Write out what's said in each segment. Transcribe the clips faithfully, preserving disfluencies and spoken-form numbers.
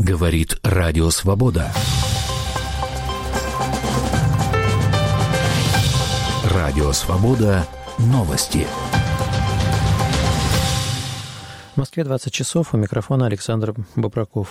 Говорит Радио Свобода. Радио Свобода. Новости. В Москве двадцать часов. У микрофона Александр Бобраков.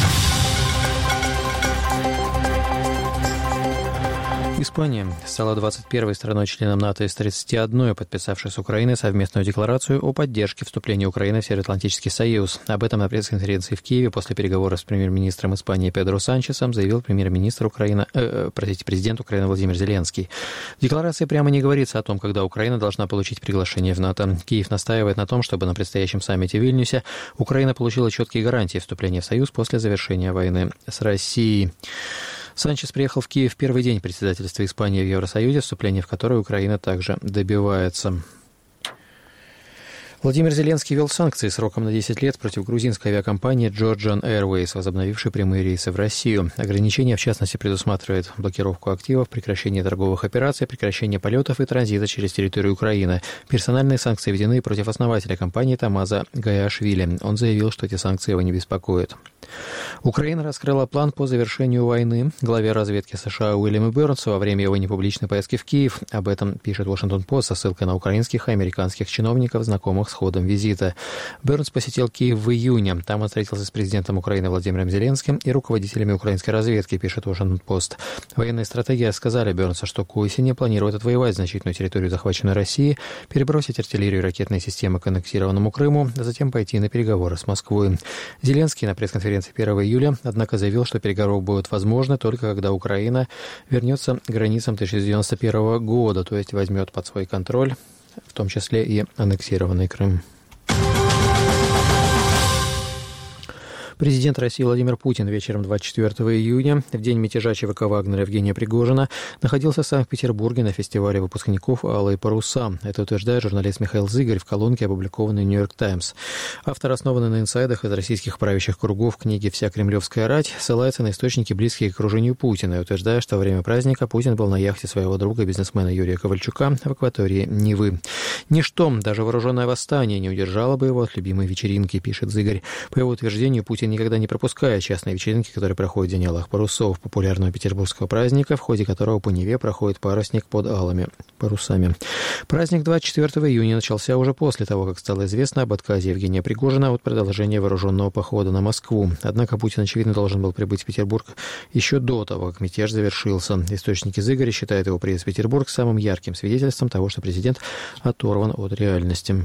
Испания стала двадцать первой страной-членом НАТО из тридцати одной, подписавшей с Украиной совместную декларацию о поддержке вступления Украины в Североатлантический союз. Об этом на пресс-конференции в Киеве после переговоров с премьер-министром Испании Педро Санчесом заявил премьер-министр Украины, э, простите, президент Украины Владимир Зеленский. В декларации прямо не говорится о том, когда Украина должна получить приглашение в НАТО. Киев настаивает на том, чтобы на предстоящем саммите в Вильнюсе Украина получила четкие гарантии вступления в союз после завершения войны с Россией. Санчес приехал в Киев в первый день председательства Испании в Евросоюзе, вступление в которое Украина также добивается. Владимир Зеленский ввел санкции сроком на десять лет против грузинской авиакомпании Georgian Airways, возобновившей прямые рейсы в Россию. Ограничения, в частности, предусматривают блокировку активов, прекращение торговых операций, прекращение полетов и транзита через территорию Украины. Персональные санкции введены против основателя компании Тамаза Гаиашвили. Он заявил, что эти санкции его не беспокоят. Украина раскрыла план по завершению войны. Главе разведки США Уильяму Бернсу во время его непубличной поездки в Киев. Об этом пишет Вашингтон-Пост со ссылкой на украинских и американских чиновников, знакомых с ходом визита. Бернс посетил Киев в июне. Там он встретился с президентом Украины Владимиром Зеленским и руководителями украинской разведки, пишет Вашингтон-Пост. Военные стратеги сказали Бернсу, что к осени планируют отвоевать значительную территорию захваченной России, перебросить артиллерию и ракетные системы к аннексированному Крыму, а затем пойти на переговоры с Москвой. Зеленский на пресс-конференции первого июля, однако, заявил, что переговоры будут возможны только когда Украина вернется к границам тысяча девятьсот девяносто первого года, то есть возьмет под свой контроль, в том числе и аннексированный Крым. Президент России Владимир Путин вечером двадцать четвёртого июня, в день мятежа ЧВК Вагнера Евгения Пригожина, находился в Санкт-Петербурге на фестивале выпускников «Алые паруса». Это утверждает журналист Михаил Зыгарь в колонке, опубликованной «Нью-Йорк Таймс». Автор, основанный на инсайдах из российских правящих кругов книги «Вся кремлевская рать», ссылается на источники, близкие к окружению Путина, и утверждает, что во время праздника Путин был на яхте своего друга, бизнесмена Юрия Ковальчука, в акватории Невы. Ничто, даже вооруженное восстание, не удержало бы его от любимой вечеринки, пишет Зыгарь. По его утверждению, Путин никогда не пропускает частные вечеринки, которые проходят в День алых парусов, популярного петербургского праздника, в ходе которого по Неве проходит парусник под алыми парусами. Праздник двадцать четвёртого июня начался уже после того, как стало известно об отказе Евгения Пригожина от продолжения вооруженного похода на Москву. Однако Путин, очевидно, должен был прибыть в Петербург еще до того, как мятеж завершился. Источники Зыгоря считают его приезд в Петербург самым ярким свидетельством того, что президент оторван от реальности.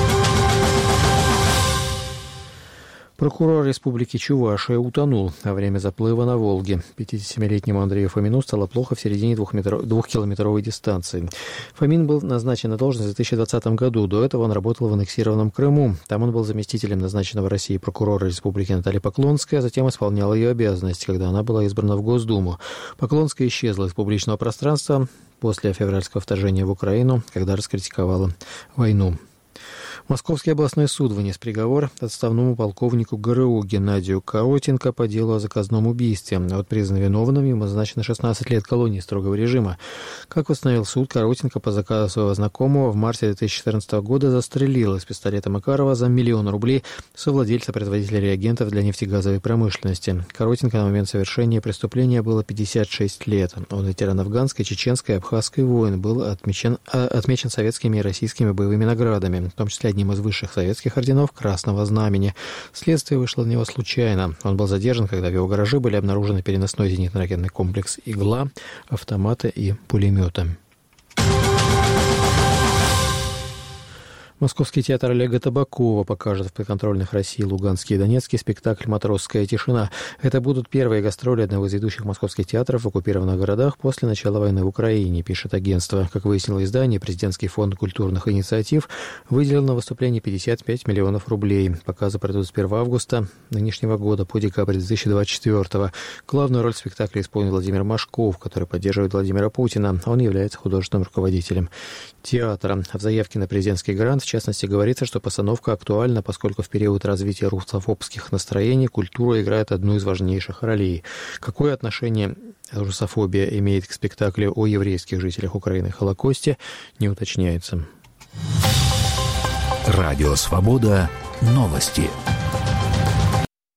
Прокурор Республики Чувашия утонул во время заплыва на Волге. пятидесятисемилетнему Андрею Фомину стало плохо в середине двухкилометровой дистанции. Фомин был назначен на должность в две тысячи двадцатом году. До этого он работал в аннексированном Крыму. Там он был заместителем назначенного Россией прокурора Республики Натальи Поклонской, а затем исполнял ее обязанности, когда она была избрана в Госдуму. Поклонская исчезла из публичного пространства после февральского вторжения в Украину, когда раскритиковала войну. Московский областной суд вынес приговор отставному полковнику ГРУ Геннадию Коротенко по делу о заказном убийстве. Вот признан виновным, ему назначено шестнадцать лет колонии строгого режима. Как установил суд, Коротенко по заказу своего знакомого в марте две тысячи четырнадцатого года застрелил из пистолета Макарова за миллион рублей совладельца производителя реагентов для нефтегазовой промышленности. Коротенко на момент совершения преступления было пятьдесят шесть лет. Он ветеран афганской, чеченской и абхазской войн, был отмечен, отмечен советскими и российскими боевыми наградами, в том числе одним из высших советских орденов Красного Знамени. Следствие вышло на него случайно. Он был задержан, когда в его гараже были обнаружены переносной зенитно-ракетный комплекс «Игла», автоматы и пулеметы. Московский театр Олега Табакова покажет в подконтрольных России Луганске и Донецке спектакль «Матросская тишина». Это будут первые гастроли одного из ведущих московских театров в оккупированных городах после начала войны в Украине, пишет агентство. Как выяснило издание, Президентский фонд культурных инициатив выделил на выступление пятьдесят пять миллионов рублей. Показы пройдут с первого августа нынешнего года по декабрь две тысячи двадцать четвёртого. Главную роль в спектакле исполнил Владимир Машков, который поддерживает Владимира Путина. Он является художественным руководителем театра. В заявке на президентский грант, в частности, говорится, что постановка актуальна, поскольку в период развития русофобских настроений культура играет одну из важнейших ролей. Какое отношение русофобия имеет к спектаклю о еврейских жителях Украины и Холокосте, не уточняется. Радио «Свобода». Новости.